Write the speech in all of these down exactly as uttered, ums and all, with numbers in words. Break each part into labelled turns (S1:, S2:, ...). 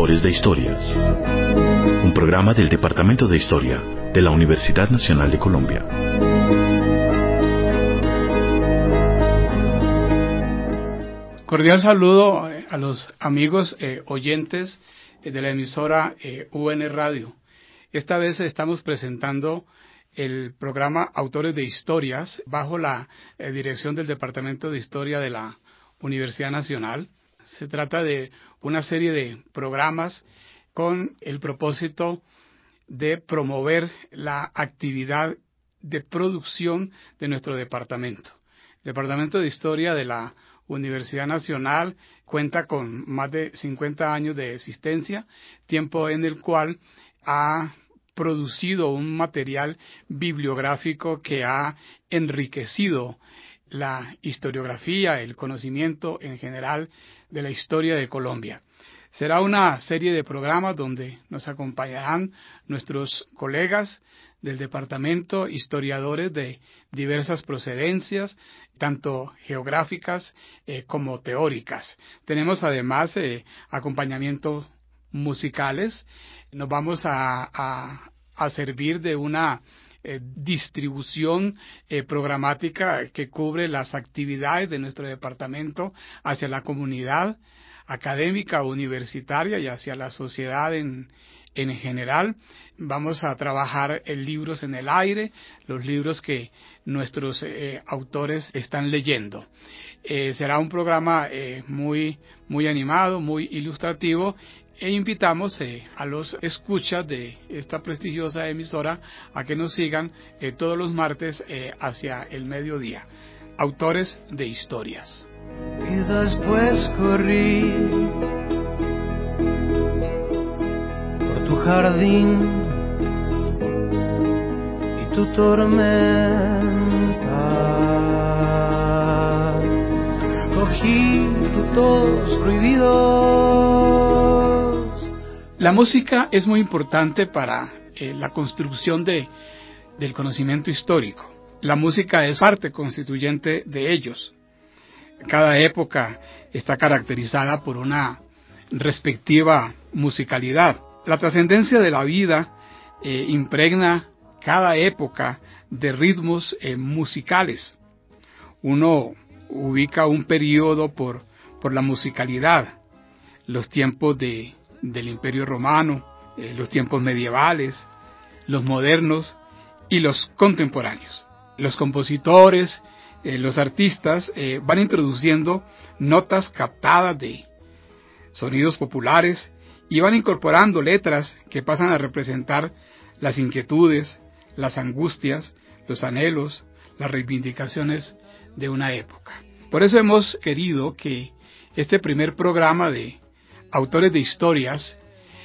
S1: Autores de Historias, un programa del Departamento de Historia de la Universidad Nacional de Colombia.
S2: Cordial saludo a los amigos eh, oyentes de la emisora eh, U N Radio. Esta vez estamos presentando el programa Autores de Historias bajo la eh, dirección del Departamento de Historia de la Universidad Nacional. Se trata de una serie de programas con el propósito de promover la actividad de producción de nuestro departamento. El Departamento de Historia de la Universidad Nacional cuenta con más de cincuenta años de existencia, tiempo en el cual ha producido un material bibliográfico que ha enriquecido la historiografía, el conocimiento en general de la historia de Colombia. Será una serie de programas donde nos acompañarán nuestros colegas del departamento, historiadores de diversas procedencias, tanto geográficas eh, como teóricas. Tenemos además eh, acompañamientos musicales. Nos vamos a, a, a servir de una eh, distribución eh, programática que cubre las actividades de nuestro departamento hacia la comunidad académica, universitaria y hacia la sociedad en En general. Vamos a trabajar en libros en el aire, los libros que nuestros eh, autores están leyendo. Eh, será un programa eh, muy, muy animado, muy ilustrativo, e invitamos eh, a los escuchas de esta prestigiosa emisora a que nos sigan eh, todos los martes eh, hacia el mediodía. Autores de Historias.
S3: Y después corrí tu jardín y tu tormenta, cogí frutos prohibidos.
S2: La música es muy importante para eh, la construcción de, del conocimiento histórico. La música es parte constituyente de ellos. Cada época está caracterizada por una respectiva musicalidad. La trascendencia de la vida eh, impregna cada época de ritmos eh, musicales. Uno ubica un periodo por, por la musicalidad, los tiempos de, del Imperio Romano, eh, los tiempos medievales, los modernos y los contemporáneos. Los compositores, eh, los artistas eh, van introduciendo notas captadas de sonidos populares y van incorporando letras que pasan a representar las inquietudes, las angustias, los anhelos, las reivindicaciones de una época. Por eso hemos querido que este primer programa de Autores de Historias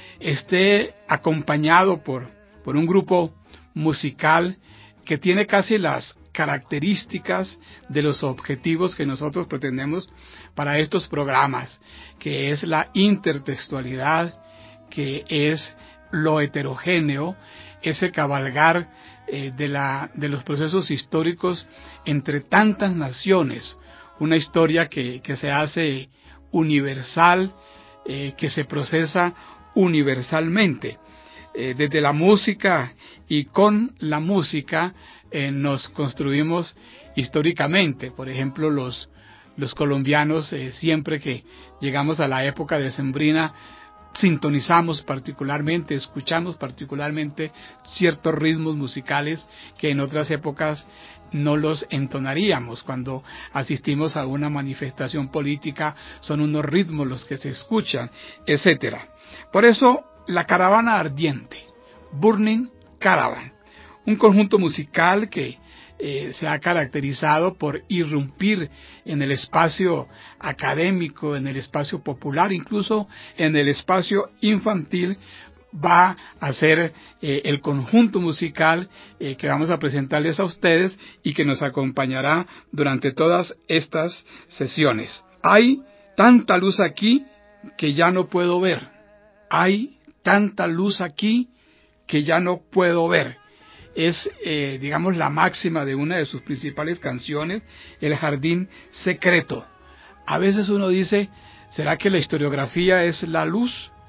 S2: esté acompañado por, por un grupo musical que tiene casi las características de los objetivos que nosotros pretendemos para estos programas, que es la intertextualidad, que es lo heterogéneo, ese cabalgar eh, de, la, de los procesos históricos entre tantas naciones, una historia que, que se hace universal, eh, que se procesa universalmente. Eh, desde la música y con la música eh, nos construimos históricamente. Por ejemplo, los, los colombianos eh, siempre que llegamos a la época decembrina sintonizamos particularmente, escuchamos particularmente ciertos ritmos musicales que en otras épocas no los entonaríamos. Cuando asistimos a una manifestación política son unos ritmos los que se escuchan, etcétera. Por eso la Caravana Ardiente, Burning Caravan, un conjunto musical que eh, se ha caracterizado por irrumpir en el espacio académico, en el espacio popular, incluso en el espacio infantil, va a ser eh, el conjunto musical eh, que vamos a presentarles a ustedes y que nos acompañará durante todas estas sesiones. Hay tanta luz aquí que ya no puedo ver. Hay tanta luz aquí que ya no puedo ver. Es, eh, digamos, la máxima de una de sus principales canciones, El Jardín Secreto. A veces uno dice, ¿será que la historiografía es la luz?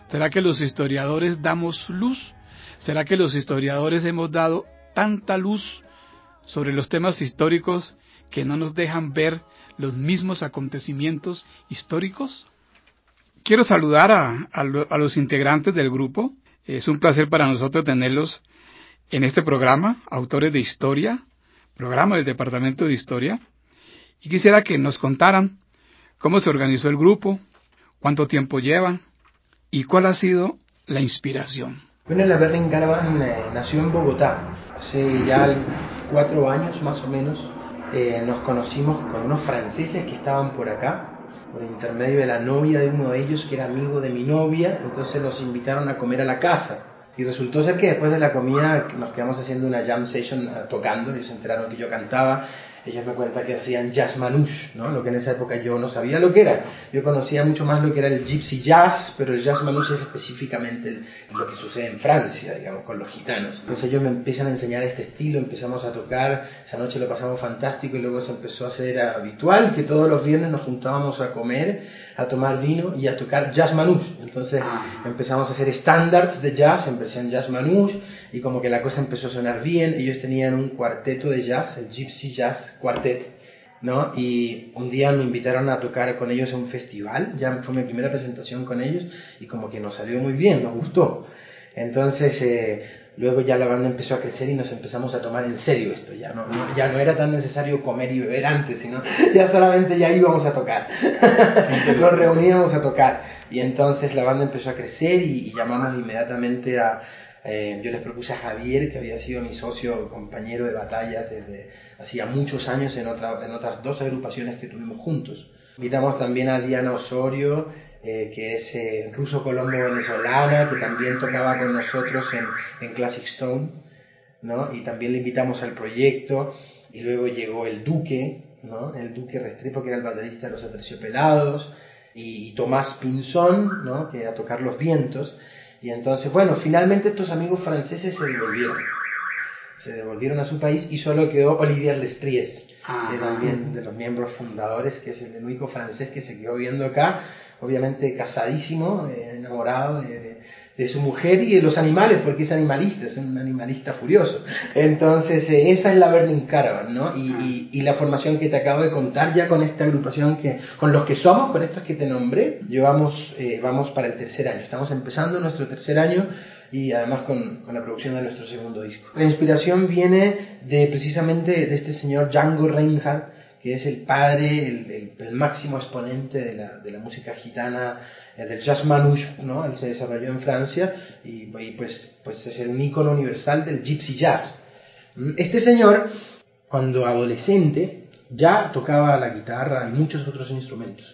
S2: ¿Será que los historiadores damos luz? ¿Será que los historiadores hemos dado tanta luz sobre los temas históricos que no nos dejan ver los mismos acontecimientos históricos? Quiero saludar a, a, lo, a los integrantes del grupo. Es un placer para nosotros tenerlos en este programa, Autores de Historia, programa del Departamento de Historia. Y quisiera que nos contaran cómo se organizó el grupo, cuánto tiempo llevan y cuál ha sido la inspiración.
S4: Bueno, la Berlin Caravan eh, nació en Bogotá. Hace ya cuatro años más o menos eh, nos conocimos con unos franceses que estaban por acá, por intermedio de la novia de uno de ellos, que era amigo de mi novia. Entonces nos invitaron a comer a la casa. Y resultó ser que después de la comida nos quedamos haciendo una jam session uh, tocando. Ellos se enteraron que yo cantaba. Ellos me cuentan que hacían jazz manouche, ¿no? Lo que en esa época yo no sabía lo que era. Yo conocía mucho más lo que era el gypsy jazz, pero el jazz manouche es específicamente el, lo que sucede en Francia, digamos, con los gitanos. Entonces ellos me empiezan a enseñar este estilo, empezamos a tocar, esa noche lo pasamos fantástico y luego se empezó a hacer habitual que todos los viernes nos juntábamos a comer, a tomar vino y a tocar jazz manouche. Entonces empezamos a hacer standards de jazz, empecé en jazz manouche y como que la cosa empezó a sonar bien. Ellos tenían un cuarteto de jazz, el Gypsy Jazz Quartet, ¿no? Y un día me invitaron a tocar con ellos a un festival, ya fue mi primera presentación con ellos y como que nos salió muy bien, nos gustó. Entonces eh, luego ya la banda empezó a crecer y nos empezamos a tomar en serio esto, ya no, no, ya no era tan necesario comer y beber antes, sino ya solamente ya íbamos a tocar, nos reuníamos a tocar y entonces la banda empezó a crecer y, y llamamos inmediatamente a Eh, yo les propuse a Javier, que había sido mi socio, compañero de batallas desde hacía muchos años en, otra, en otras dos agrupaciones que tuvimos juntos. Invitamos también a Diana Osorio, eh, que es eh, ruso-colombo-venezolana, que también tocaba con nosotros en, en Classic Stone, ¿no? Y también le invitamos al proyecto. Y luego llegó el Duque, ¿no? El Duque Restrepo, que era el baterista de Los Aterciopelados, y, y Tomás Pinzón, ¿no? Que a tocar los vientos. Y entonces, bueno, finalmente estos amigos franceses se devolvieron. Se devolvieron a su país y solo quedó Olivier Lestries, que también de los miembros fundadores, que es el único francés que se quedó viviendo acá, obviamente casadísimo, eh, enamorado de, de, de su mujer y de los animales, porque es animalista, es un animalista furioso. Entonces, eh, esa es la Berlin Caravan, ¿no? Y, y, y la formación que te acabo de contar ya con esta agrupación, que con los que somos, con estos que te nombré, llevamos, eh, vamos para el tercer año. Estamos empezando nuestro tercer año y además con, con la producción de nuestro segundo disco. La inspiración viene de precisamente de este señor Django Reinhardt, que es el padre, el, el, el máximo exponente de la, de la música gitana, eh, del jazz manouche, ¿no? Él se desarrolló en Francia y, y pues, pues es el ícono universal del gypsy jazz. Este señor, cuando adolescente, ya tocaba la guitarra y muchos otros instrumentos.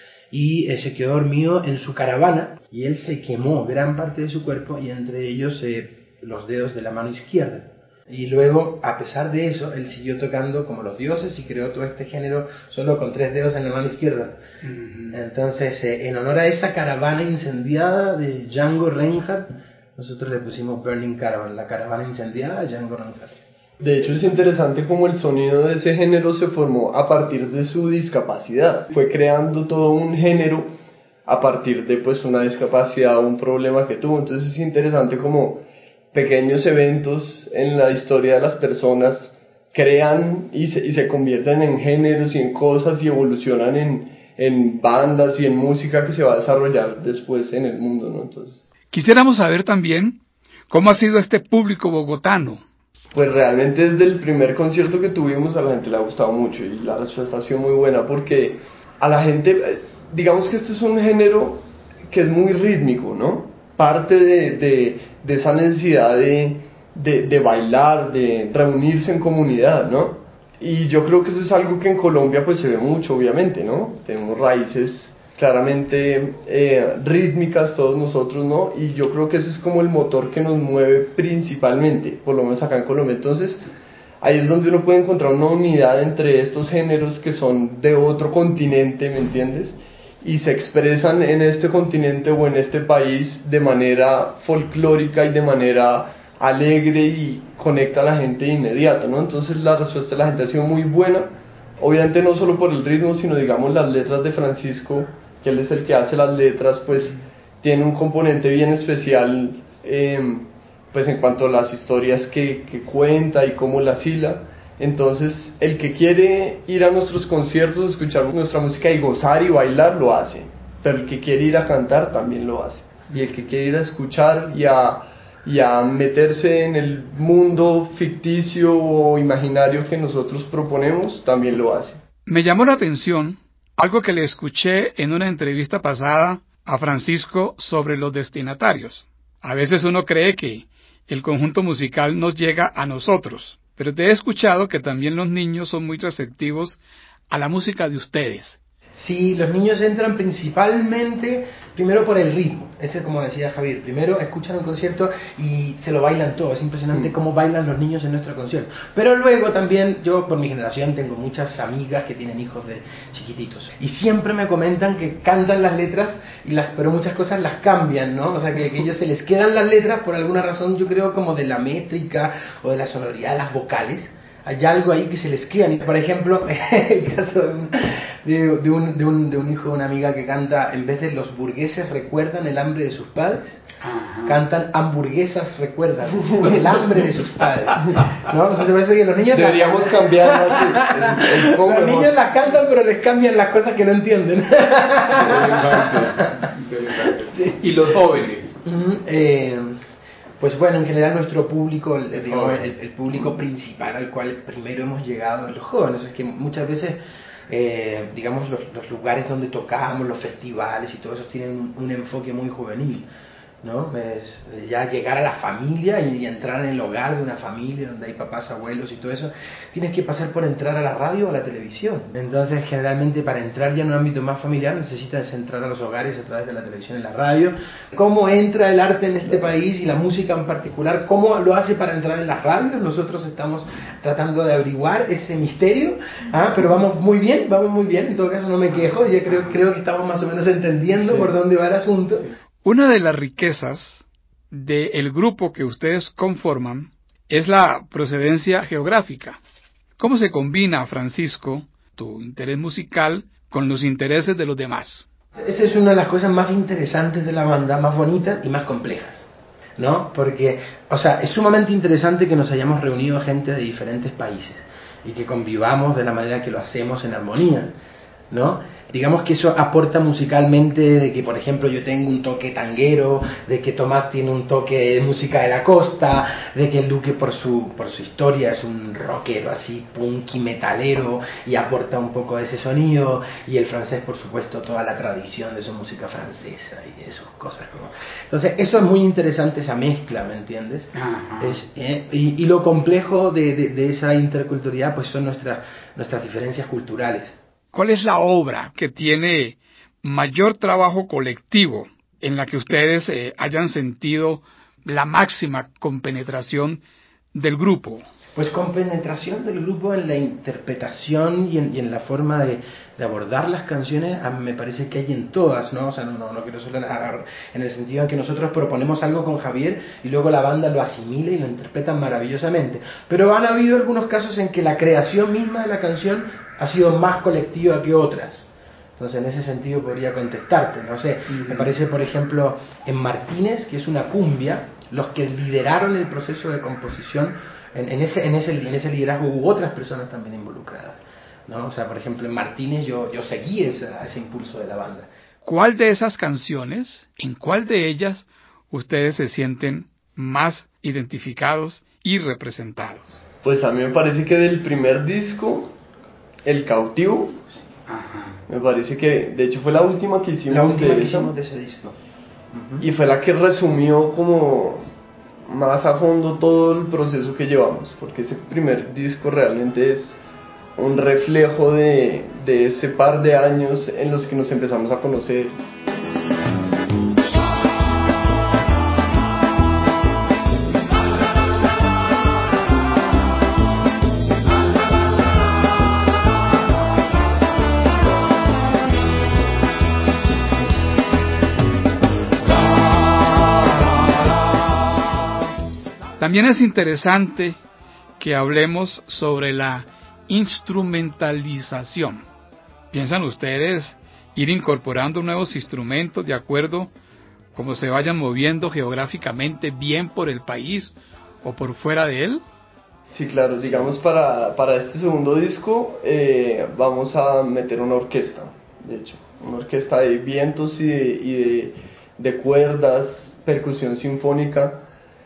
S4: Y eh, se quedó dormido en su caravana y él se quemó gran parte de su cuerpo y entre ellos eh, los dedos de la mano izquierda. Y luego, a pesar de eso, él siguió tocando como los dioses y creó todo este género solo con tres dedos en la mano izquierda. Uh-huh. Entonces, eh, en honor a esa caravana incendiada de Django Reinhardt, nosotros le pusimos Burning Caravan, la caravana incendiada de Django Reinhardt.
S5: De hecho, es interesante cómo el sonido de ese género se formó a partir de su discapacidad. Fue creando todo un género a partir de pues una discapacidad o un problema que tuvo. Entonces es interesante cómo pequeños eventos en la historia de las personas crean y se, y se convierten en géneros y en cosas y evolucionan en, en bandas y en música que se va a desarrollar después en el mundo, ¿no? Entonces,
S2: quisiéramos saber también cómo ha sido este público bogotano.
S5: Pues realmente desde el primer concierto que tuvimos a la gente le ha gustado mucho y la respuesta ha sido muy buena porque a la gente, digamos que este es un género que es muy rítmico, ¿no? Parte de, de, de esa necesidad de, de, de bailar, de reunirse en comunidad, ¿no? Y yo creo que eso es algo que en Colombia pues se ve mucho, obviamente, ¿no? Tenemos raíces claramente eh, rítmicas todos nosotros, ¿no? Y yo creo que ese es como el motor que nos mueve principalmente, por lo menos acá en Colombia. Entonces, ahí es donde uno puede encontrar una unidad entre estos géneros que son de otro continente, ¿me entiendes? Y se expresan en este continente o en este país de manera folclórica y de manera alegre y conecta a la gente de inmediato, ¿no? Entonces la respuesta de la gente ha sido muy buena, obviamente no solo por el ritmo, sino digamos las letras de Francisco, que él es el que hace las letras, pues tiene un componente bien especial, eh, pues en cuanto a las historias que, que cuenta y cómo las hila. Entonces, el que quiere ir a nuestros conciertos, escuchar nuestra música y gozar y bailar, lo hace. Pero el que quiere ir a cantar, también lo hace. Y el que quiere ir a escuchar y a, y a meterse en el mundo ficticio o imaginario que nosotros proponemos, también lo hace.
S2: Me llamó la atención algo que le escuché en una entrevista pasada a Francisco sobre los destinatarios. A veces uno cree que el conjunto musical nos llega a nosotros, pero te he escuchado que también los niños son muy receptivos a la música de ustedes.
S4: Sí, los niños entran principalmente primero por el ritmo, ese como decía Javier, primero escuchan un concierto y se lo bailan todo, es impresionante mm. cómo bailan los niños en nuestro concierto, pero luego también yo por mi generación tengo muchas amigas que tienen hijos de chiquititos y siempre me comentan que cantan las letras, y las, pero muchas cosas las cambian, ¿no? O sea que, que ellos se les quedan las letras por alguna razón, yo creo como de la métrica o de la sonoridad de las vocales. Hay algo ahí que se les queda. Por ejemplo, el caso de un, de, de, un, de, un, de un hijo de una amiga que canta, en vez de los burgueses recuerdan el hambre de sus padres, ajá, cantan hamburguesas recuerdan el hambre de sus padres, ¿no? Entonces parece que los niños
S5: deberíamos
S4: la...
S5: cambiarlo así. El, el
S4: los niños las cantan, pero les cambian las cosas que no entienden.
S2: Interesante. Interesante. Sí. ¿Y los jóvenes?
S4: Uh-huh. eh, Pues bueno, en general nuestro público, el, digamos, el, el público principal al cual primero hemos llegado es los jóvenes. Es que muchas veces, eh, digamos, los, los lugares donde tocamos, los festivales y todo eso tienen un, un enfoque muy juvenil, ¿no? Es ya llegar a la familia y, y entrar en el hogar de una familia donde hay papás, abuelos y todo eso, tienes que pasar por entrar a la radio o a la televisión. Entonces generalmente para entrar ya en un ámbito más familiar necesitas entrar a los hogares a través de la televisión y la radio. ¿Cómo entra el arte en este país y la música en particular? ¿Cómo lo hace para entrar en las radios? Nosotros estamos tratando de averiguar ese misterio, ¿ah? Pero vamos muy bien, vamos muy bien, en todo caso no me quejo, ya creo, creo que estamos más o menos entendiendo sí. por dónde va el asunto.
S2: Una de las riquezas del grupo que ustedes conforman es la procedencia geográfica. ¿Cómo se combina, Francisco, tu interés musical con los intereses de los demás?
S4: Esa es una de las cosas más interesantes de la banda, más bonitas y más complejas, ¿no? Porque, o sea, es sumamente interesante que nos hayamos reunido gente de diferentes países y que convivamos de la manera que lo hacemos en armonía, ¿no? Digamos que eso aporta musicalmente, de que por ejemplo yo tengo un toque tanguero, de que Tomás tiene un toque de música de la costa, de que el Duque por su, por su historia es un rockero así punky metalero y aporta un poco de ese sonido, y el francés por supuesto toda la tradición de su música francesa y de esas cosas, ¿no? Entonces eso es muy interesante, esa mezcla, ¿me entiendes? Es, eh, y, y lo complejo de, de, de esa interculturalidad pues son nuestras, nuestras diferencias culturales.
S2: ¿Cuál es la obra que tiene mayor trabajo colectivo en la que ustedes eh, hayan sentido la máxima compenetración del grupo?
S4: Pues compenetración del grupo en la interpretación y en, y en la forma de, de abordar las canciones, a mí me parece que hay en todas, ¿no? O sea, no, no, no quiero solo en el sentido en que nosotros proponemos algo con Javier y luego la banda lo asimila y lo interpreta maravillosamente. Pero han habido algunos casos en que la creación misma de la canción ha sido más colectiva que otras. Entonces en ese sentido podría contestarte, no sé, uh-huh. Me parece por ejemplo en Martínez, que es una cumbia, los que lideraron el proceso de composición, en, en, ese, en, ese, en ese liderazgo hubo otras personas también involucradas, ¿no? O sea, por ejemplo en Martínez yo, yo seguí ese, ese impulso de la banda.
S2: ¿Cuál de esas canciones, en cuál de ellas ustedes se sienten más identificados y representados?
S5: Pues a mí me parece que del primer disco, El Cautivo, ajá, me parece que de hecho fue la última que hicimos,
S4: la última
S5: de,
S4: que hicimos de ese disco, uh-huh.
S5: Y fue la que resumió como más a fondo todo el proceso que llevamos, porque ese primer disco realmente es un reflejo de, de ese par de años en los que nos empezamos a conocer.
S2: También es interesante que hablemos sobre la instrumentalización. ¿Piensan ustedes ir incorporando nuevos instrumentos de acuerdo como se vayan moviendo geográficamente bien por el país o por fuera de él?
S5: Sí, claro, digamos para, para este segundo disco eh, vamos a meter una orquesta, de hecho, una orquesta de vientos y de, y de, de cuerdas, percusión sinfónica,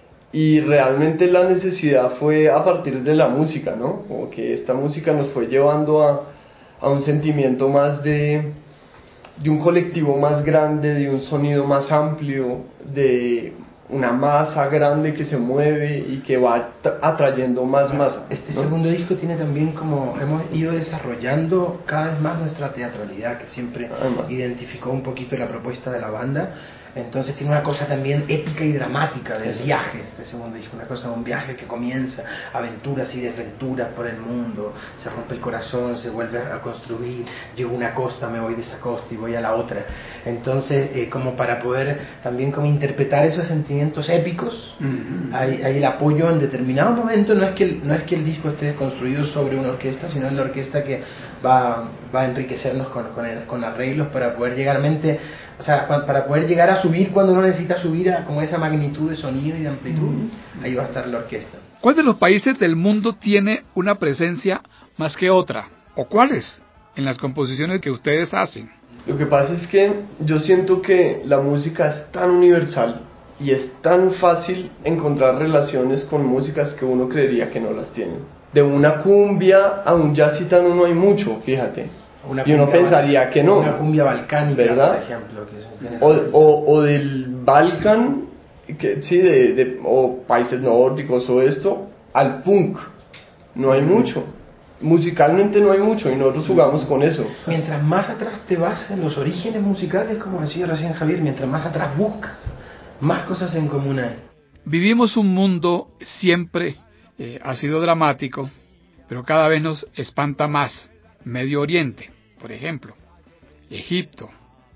S5: y realmente la necesidad fue a partir de la música, ¿no? Como que esta música nos fue llevando a, a un sentimiento más de, de un colectivo más grande, de un sonido más amplio, de una masa grande que se mueve y que va atrayendo más masa,
S4: Este
S5: ¿no?
S4: segundo disco tiene también como hemos ido desarrollando cada vez más nuestra teatralidad, que siempre
S5: Además.
S4: identificó un poquito la propuesta de la banda. Entonces tiene una cosa también épica y dramática de
S5: Sí.
S4: viajes, este segundo disco, una cosa de un viaje que comienza, aventuras y desventuras por el mundo, se rompe el corazón, se vuelve a construir, llego a una costa, me voy de esa costa y voy a la otra. Entonces, eh, como para poder también como interpretar esos sentimientos épicos, uh-huh. hay, hay el apoyo en determinado momento, no es que el, no es que el disco esté construido sobre una orquesta, sino en la orquesta que va, va a enriquecernos con, con, el, con arreglos para poder llegar mente, o sea, para poder llegar a subir cuando uno necesita subir a como esa magnitud de sonido y de amplitud, uh-huh. ahí va a estar la orquesta.
S2: ¿Cuál de los países del mundo tiene una presencia más que otra? ¿O cuáles en las composiciones que ustedes hacen?
S5: Lo que pasa es que yo siento que la música es tan universal y es tan fácil encontrar relaciones con músicas que uno creería que no las tienen. De una cumbia a un jazz gitano no hay mucho, fíjate.
S4: Una
S5: y uno pensaría
S4: bal-
S5: que no.
S4: Una cumbia balcánica,
S5: ¿verdad?
S4: por ejemplo. Que es un género
S5: o, o, o del Balkan, que, sí, de, de, o países nórdicos o esto, al punk. No hay mucho. Musicalmente no hay mucho y nosotros jugamos con eso.
S4: Mientras más atrás te vas en los orígenes musicales, como decía recién Javier, mientras más atrás buscas, más cosas en común hay.
S2: Vivimos un mundo siempre eh, ha sido dramático, pero cada vez nos espanta más. Medio Oriente, por ejemplo, Egipto,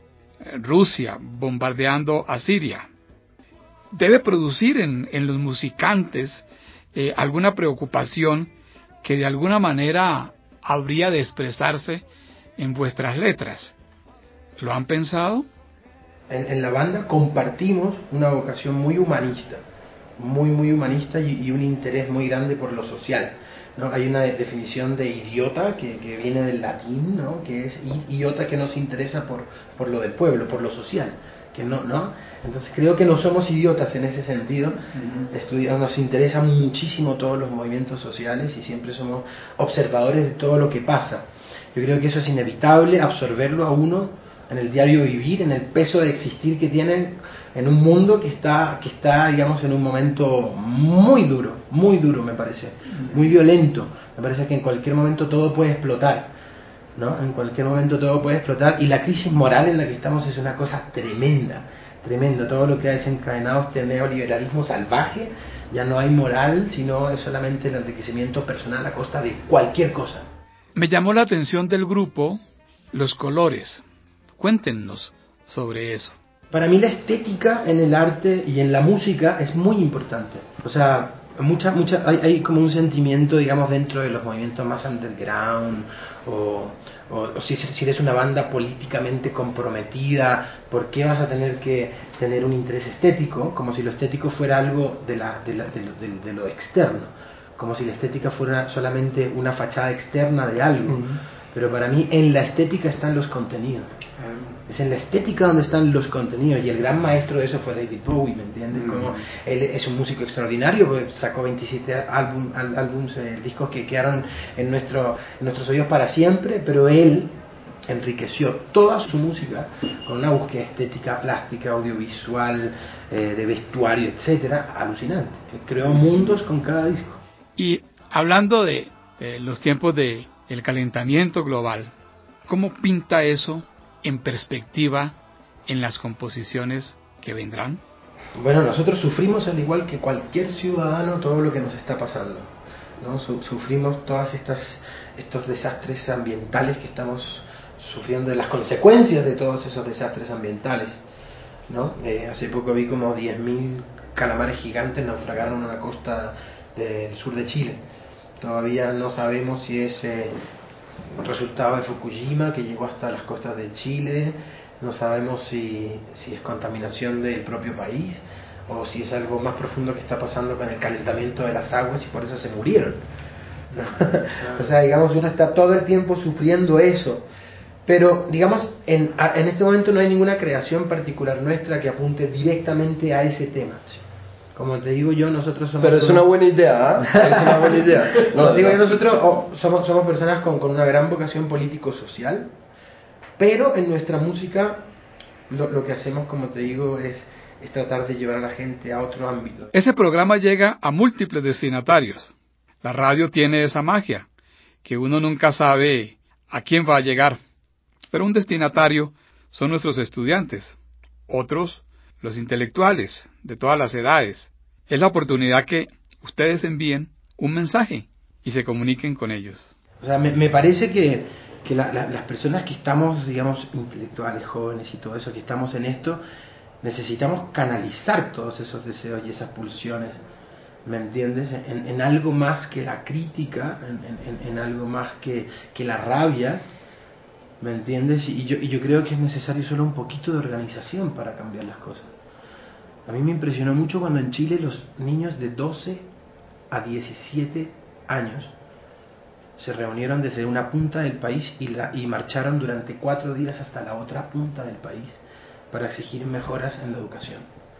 S2: Rusia bombardeando a Siria. Debe producir en, en los musicantes eh, alguna preocupación que de alguna manera habría de expresarse en vuestras letras. ¿Lo han pensado?
S4: En, en la banda compartimos una vocación muy humanista, muy muy humanista y, y un interés muy grande por lo social, ¿no? Hay una definición de idiota que, que viene del latín, ¿no? Que es idiota que no se interesa por, por lo del pueblo, por lo social, que no, ¿no? Entonces creo que no somos idiotas en ese sentido. Uh-huh. Estudiamos, nos interesan muchísimo todos los movimientos sociales y siempre somos observadores de todo lo que pasa. Yo creo que eso es inevitable, absorberlo a uno en el diario vivir, en el peso de existir que tienen en un mundo que está, que está, digamos, en un momento muy duro, muy duro me parece, muy violento. Me parece que en cualquier momento todo puede explotar, ¿no? En cualquier momento todo puede explotar y la crisis moral en la que estamos es una cosa tremenda, tremenda. Todo lo que ha desencadenado este neoliberalismo salvaje, ya no hay moral, sino es solamente el enriquecimiento personal a costa de cualquier cosa.
S2: Me llamó la atención del grupo los colores. Cuéntenos sobre eso.
S4: Para mí la estética en el arte y en la música es muy importante. O sea, mucha, mucha, hay, hay como un sentimiento, digamos, dentro de los movimientos más underground, o, o, o si, si eres una banda políticamente comprometida, ¿por qué vas a tener que tener un interés estético? Como si lo estético fuera algo de, la, de, la, de, lo, de, de lo externo, como si la estética fuera solamente una fachada externa de algo. Uh-huh. Pero para mí en la estética están los contenidos. Es en la estética donde están los contenidos, y el gran maestro de eso fue David Bowie, ¿me entiendes? Como él es un músico extraordinario, pues sacó veintisiete álbum, álbums, eh, discos que quedaron en, nuestro, en nuestros oídos para siempre, pero él enriqueció toda su música con una búsqueda estética, plástica, audiovisual, eh, de vestuario, etcétera, alucinante. Creó mundos con cada disco.
S2: Y hablando de eh, los tiempos de el calentamiento global, ¿cómo pinta eso en perspectiva en las composiciones que vendrán?
S4: Bueno, nosotros sufrimos al igual que cualquier ciudadano todo lo que nos está pasando, ¿no? Sufrimos todas estas estos desastres ambientales que estamos sufriendo, de las consecuencias de todos esos desastres ambientales, ¿no? Eh, hace poco vi como diez mil calamares gigantes naufragaron en la costa del sur de Chile. Todavía no sabemos si es eh, resultado de Fukushima, que llegó hasta las costas de Chile, no sabemos si, si es contaminación del propio país o si es algo más profundo que está pasando con el calentamiento de las aguas y por eso se murieron. O sea, digamos, uno está todo el tiempo sufriendo eso. Pero, digamos, en, en este momento no hay ninguna creación particular nuestra que apunte directamente a ese tema. Como te digo yo, nosotros somos...
S5: Pero es una buena idea, ¿eh? Es una buena idea.
S4: No, no, digo yo, nosotros oh, somos, somos personas con, con una gran vocación político-social, pero en nuestra música lo, lo que hacemos, como te digo, es, es tratar de llevar a la gente a otro ámbito.
S2: Ese programa llega a múltiples destinatarios. La radio tiene esa magia, que uno nunca sabe a quién va a llegar. Pero un destinatario son nuestros estudiantes, otros los intelectuales de todas las edades. Es la oportunidad que ustedes envíen un mensaje y se comuniquen con ellos.
S4: O sea, me, me parece que, que la, la, las personas que estamos, digamos, intelectuales, jóvenes y todo eso, que estamos en esto, necesitamos canalizar todos esos deseos y esas pulsiones, ¿me entiendes? En, en algo más que la crítica, en, en, en algo más que, que la rabia, ¿me entiendes? Y yo, y yo creo que es necesario solo un poquito de organización para cambiar las cosas. A mí me impresionó mucho cuando en Chile los niños de doce a diecisiete años se reunieron desde una punta del país y, la, y marcharon durante cuatro días hasta la otra punta del país para exigir mejoras en la educación.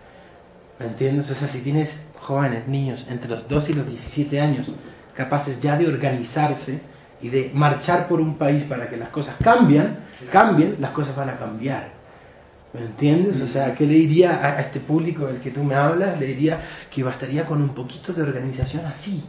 S4: ¿Me entiendes? O sea, si tienes jóvenes, niños, entre los doce y los diecisiete años, capaces ya de organizarse y de marchar por un país para que las cosas cambien, cambien, las cosas van a cambiar. ¿Me entiendes? O sea, ¿qué le diría a este público del que tú me hablas? Le diría que bastaría con un poquito de organización así,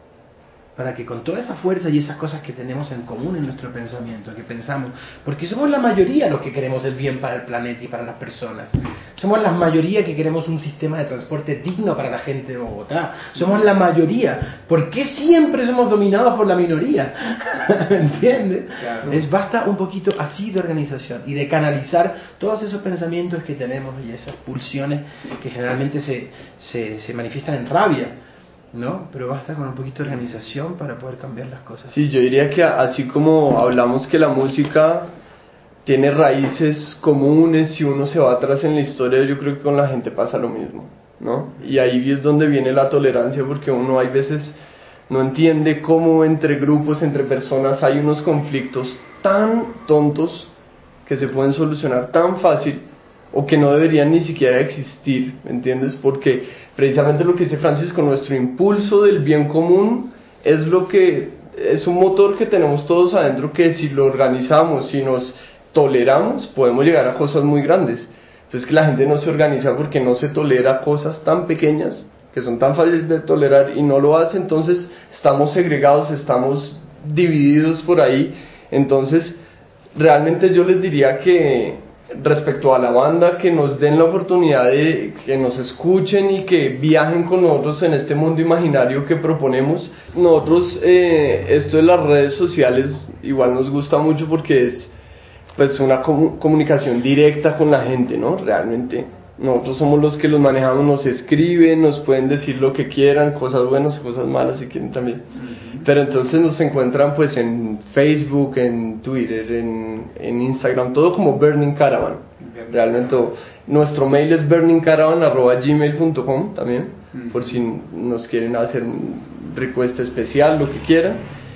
S4: para que con toda esa fuerza y esas cosas que tenemos en común en nuestro pensamiento, que pensamos, porque somos la mayoría los que queremos el bien para el planeta y para las personas, somos la mayoría que queremos un sistema de transporte digno para la gente de Bogotá, somos la mayoría, ¿por qué siempre somos dominados por la minoría? ¿Me entiendes? Claro. Es basta un poquito así de organización y de canalizar todos esos pensamientos que tenemos y esas pulsiones que generalmente se, se, se manifiestan en rabia, ¿no? Pero basta con un poquito de organización para poder cambiar las cosas.
S5: Sí, yo diría que así como hablamos que la música tiene raíces comunes y uno se va atrás en la historia, yo creo que con la gente pasa lo mismo, ¿no? Y ahí es donde viene la tolerancia, porque uno hay veces no entiende cómo entre grupos, entre personas hay unos conflictos tan tontos que se pueden solucionar tan fácil o que no deberían ni siquiera existir, ¿me entiendes? Porque precisamente lo que dice Francisco, nuestro impulso del bien común es lo que es un motor que tenemos todos adentro, que si lo organizamos, si nos toleramos, podemos llegar a cosas muy grandes. Entonces que la gente no se organiza porque no se tolera cosas tan pequeñas que son tan fáciles de tolerar y no lo hace, entonces estamos segregados, estamos divididos por ahí. Entonces realmente yo les diría que respecto a la banda, que nos den la oportunidad de que nos escuchen y que viajen con nosotros en este mundo imaginario que proponemos. Nosotros eh, esto de las redes sociales igual nos gusta mucho porque es pues una com- comunicación directa con la gente, ¿no? Realmente nosotros somos los que los manejamos, nos escriben, nos pueden decir lo que quieran, cosas buenas y cosas malas si quieren también. Uh-huh. Pero entonces nos encuentran pues en Facebook, en Twitter, en, en Instagram, todo como Burning Caravan. Uh-huh. Realmente todo. Nuestro mail es burning caravan arroba gmail punto com también, uh-huh. por si nos quieren hacer un request especial, lo que quieran.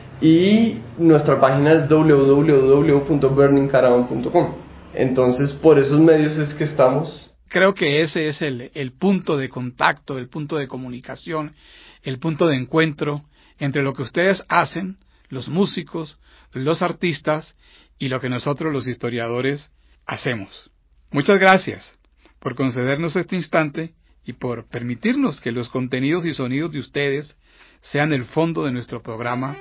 S5: Y nuestra página es doble u doble u doble u punto burning caravan punto com. Entonces por esos medios es que estamos.
S2: Creo que ese es el, el punto de contacto, el punto de comunicación, el punto de encuentro entre lo que ustedes hacen, los músicos, los artistas, y lo que nosotros los historiadores hacemos. Muchas gracias por concedernos este instante y por permitirnos que los contenidos y sonidos de ustedes sean el fondo de nuestro programa.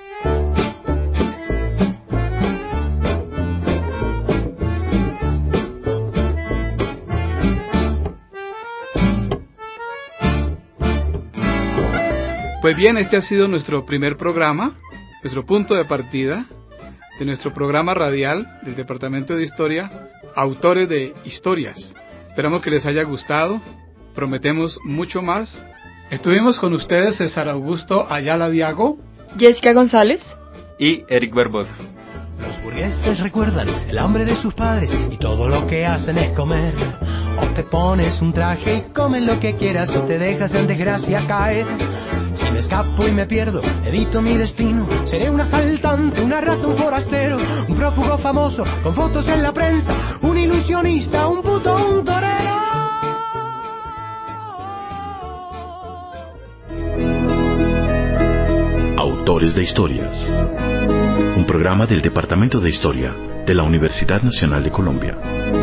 S2: Pues bien, este ha sido nuestro primer programa, nuestro punto de partida de nuestro programa radial del Departamento de Historia, Autores de Historias. Esperamos que les haya gustado, prometemos mucho más. Estuvimos con ustedes César Augusto Ayala Diago,
S6: Jessica González
S7: y Eric Barbosa.
S4: Los
S3: Burgueses recuerdan el hambre de sus padres y todo lo que hacen es comer. O te pones un traje y comes lo que quieras o te dejas en desgracia caer. Si me escapo y me pierdo, evito mi destino. Seré un asaltante, una rata, un forastero, un prófugo famoso con fotos en la prensa, un ilusionista, un puto, un torero.
S1: Autores de Historias. Un programa del Departamento de Historia de la Universidad Nacional de Colombia.